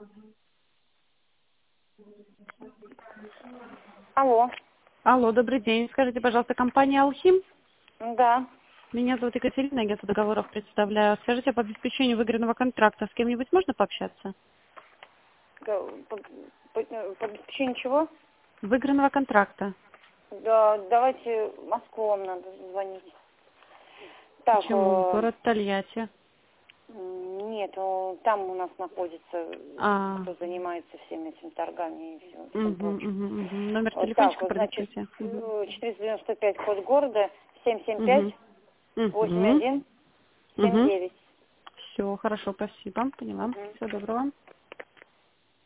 Алло. Алло, добрый день. Скажите, пожалуйста, компания «Алхим»? Да. Меня зовут Екатерина, агентство договоров представляю. Скажите, по обеспечению выигранного контракта с кем-нибудь можно пообщаться? По обеспечению чего? Выигранного контракта. Да, давайте в Москву вам надо звонить. Так, Почему? Город Тольятти. нет, там у нас находится, А, кто занимается всеми этими торгами и всем угу, прочим. угу, угу. Номер Вот так, телефончика вот, значит, продиктуйте. Угу. 495 код города, 775 Угу. Угу. 81 Угу. 79. Все, хорошо, спасибо. Поняла. Всего доброго.